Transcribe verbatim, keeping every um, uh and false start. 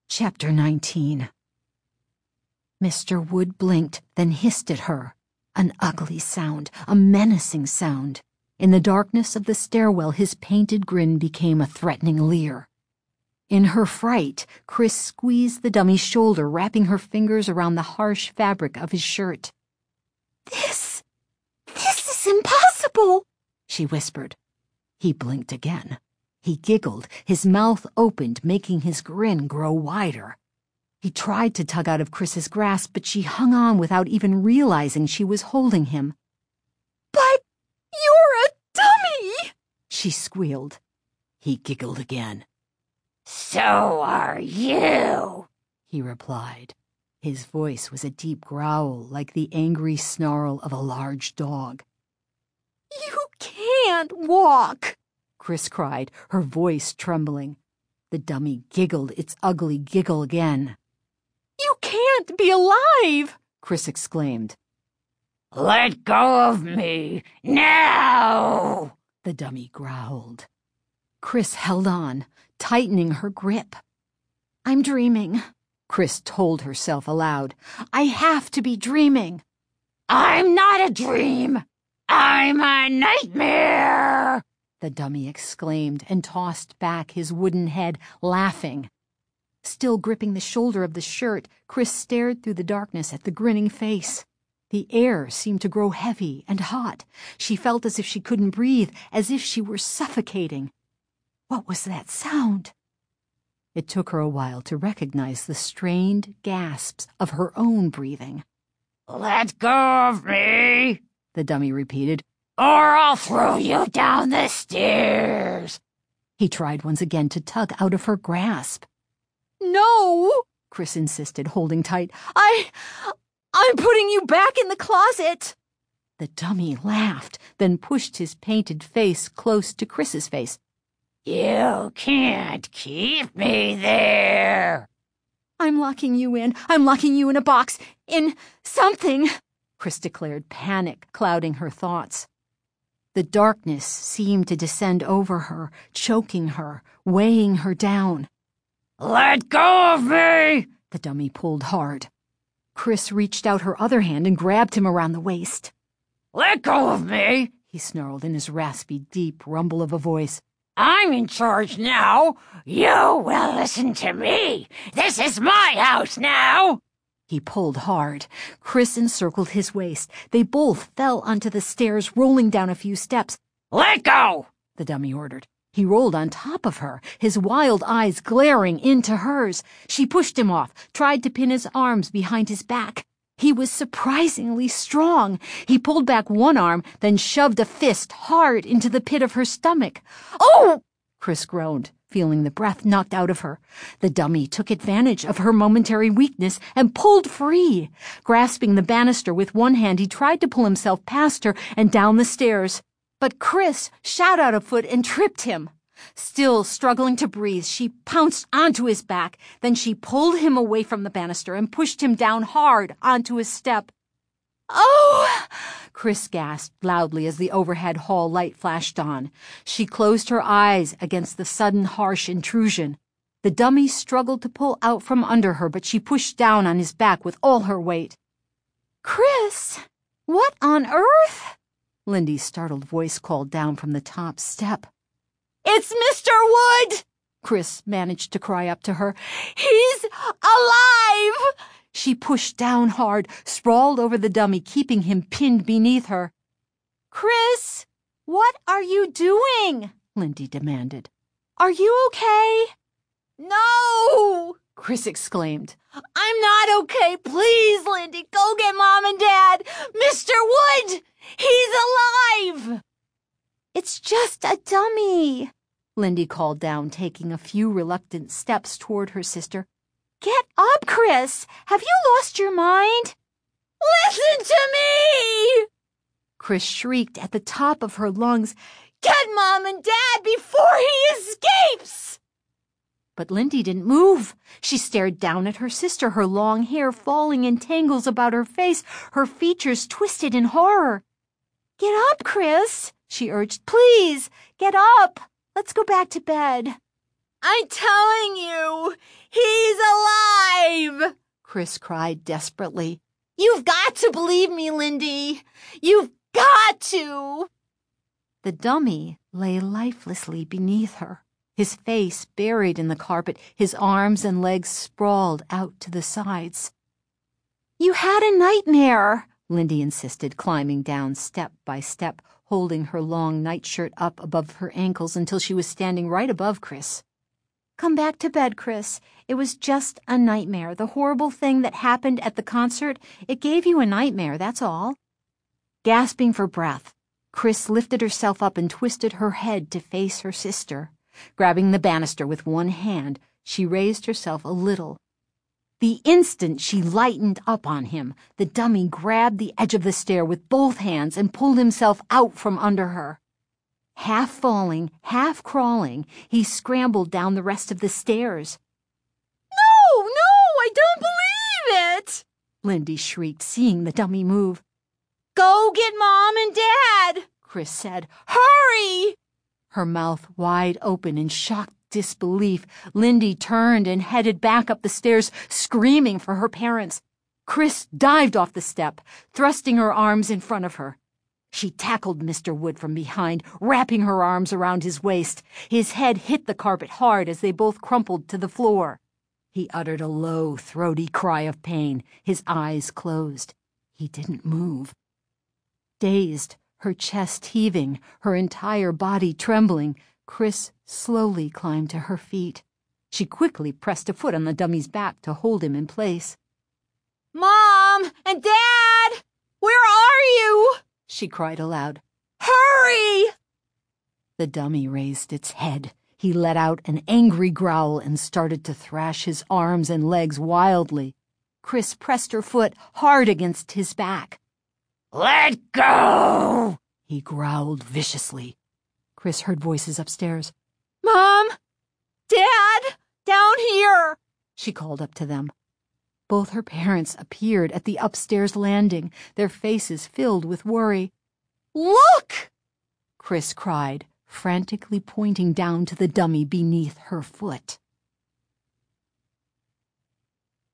Chapter nineteen. Mister Wood blinked, then hissed at her. An ugly sound, a menacing sound. In the darkness of the stairwell, his painted grin became a threatening leer. In her fright, Chris squeezed the dummy's shoulder, wrapping her fingers around the harsh fabric of his shirt. This, this is impossible, she whispered. He blinked again. He giggled, his mouth opened, making his grin grow wider. He tried to tug out of Chris's grasp, but she hung on without even realizing she was holding him. But you're a dummy, she squealed. He giggled again. So are you, he replied. His voice was a deep growl, like the angry snarl of a large dog. You can't walk, Chris cried, her voice trembling. The dummy giggled its ugly giggle again. You can't be alive, Chris exclaimed. Let go of me, now, the dummy growled. Chris held on, tightening her grip. I'm dreaming, Chris told herself aloud. I have to be dreaming. I'm not a dream. I'm a nightmare, the dummy exclaimed and tossed back his wooden head, laughing. Still gripping the shoulder of the shirt, Chris stared through the darkness at the grinning face. The air seemed to grow heavy and hot. She felt as if she couldn't breathe, as if she were suffocating. What was that sound? It took her a while to recognize the strained gasps of her own breathing. Let go of me, the dummy repeated, or I'll throw you down the stairs. He tried once again to tug out of her grasp. No, Chris insisted, holding tight. I... I'm putting you back in the closet. The dummy laughed, then pushed his painted face close to Chris's face. You can't keep me there. I'm locking you in. I'm locking you in a box. In something, Chris declared, panic clouding her thoughts. The darkness seemed to descend over her, choking her, weighing her down. Let go of me! The dummy pulled hard. Chris reached out her other hand and grabbed him around the waist. Let go of me, he snarled in his raspy, deep rumble of a voice. I'm in charge now. You will listen to me. This is my house now. He pulled hard. Chris encircled his waist. They both fell onto the stairs, rolling down a few steps. Let go, the dummy ordered. He rolled on top of her, his wild eyes glaring into hers. She pushed him off, tried to pin his arms behind his back. He was surprisingly strong. He pulled back one arm, then shoved a fist hard into the pit of her stomach. Oh! Chris groaned, feeling the breath knocked out of her. The dummy took advantage of her momentary weakness and pulled free. Grasping the banister with one hand, he tried to pull himself past her and down the stairs. But Chris shot out a foot and tripped him. Still struggling to breathe, she pounced onto his back. Then she pulled him away from the banister and pushed him down hard onto his step. Oh! Chris gasped loudly as the overhead hall light flashed on. She closed her eyes against the sudden harsh intrusion. The dummy struggled to pull out from under her, but she pushed down on his back with all her weight. Chris, what on earth? Lindy's startled voice called down from the top step. It's Mister Wood! Chris managed to cry up to her. He's alive! She pushed down hard, sprawled over the dummy, keeping him pinned beneath her. Chris, what are you doing? Lindy demanded. Are you okay? No! Chris exclaimed. I'm not okay. Please, Lindy, go get Mom and Dad. Mister Wood! He's alive! It's just a dummy, Lindy called down, taking a few reluctant steps toward her sister. Get up, Chris. Have you lost your mind? Listen to me! Chris shrieked at the top of her lungs. Get Mom and Dad before he escapes! But Lindy didn't move. She stared down at her sister, her long hair falling in tangles about her face, her features twisted in horror. Get up, Chris, she urged. Please, get up. Let's go back to bed. I'm telling you, he's alive! Chris cried desperately. You've got to believe me, Lindy. You've got to. The dummy lay lifelessly beneath her, his face buried in the carpet, his arms and legs sprawled out to the sides. You had a nightmare, Lindy insisted, climbing down step by step, holding her long nightshirt up above her ankles until she was standing right above Chris. Come back to bed, Chris. It was just a nightmare. The horrible thing that happened at the concert, it gave you a nightmare, that's all. Gasping for breath, Chris lifted herself up and twisted her head to face her sister. Grabbing the banister with one hand, she raised herself a little. The instant she lightened up on him, the dummy grabbed the edge of the stair with both hands and pulled himself out from under her. Half falling, half crawling, he scrambled down the rest of the stairs. No, no, I don't believe it! Lindy shrieked, seeing the dummy move. Go get Mom and Dad, Chris said. Hurry! Her mouth wide open in shocked disbelief, Lindy turned and headed back up the stairs, screaming for her parents. Chris dived off the step, thrusting her arms in front of her. She tackled Mister Wood from behind, wrapping her arms around his waist. His head hit the carpet hard as they both crumpled to the floor. He uttered a low, throaty cry of pain. His eyes closed. He didn't move. Dazed, her chest heaving, her entire body trembling, Chris slowly climbed to her feet. She quickly pressed a foot on the dummy's back to hold him in place. Mom and Dad, where are you? She cried aloud. Hurry! The dummy raised its head. He let out an angry growl and started to thrash his arms and legs wildly. Chris pressed her foot hard against his back. Let go! He growled viciously. Chris heard voices upstairs. Mom! Dad! Down here! She called up to them. Both her parents appeared at the upstairs landing, their faces filled with worry. Look! Chris cried, frantically pointing down to the dummy beneath her foot.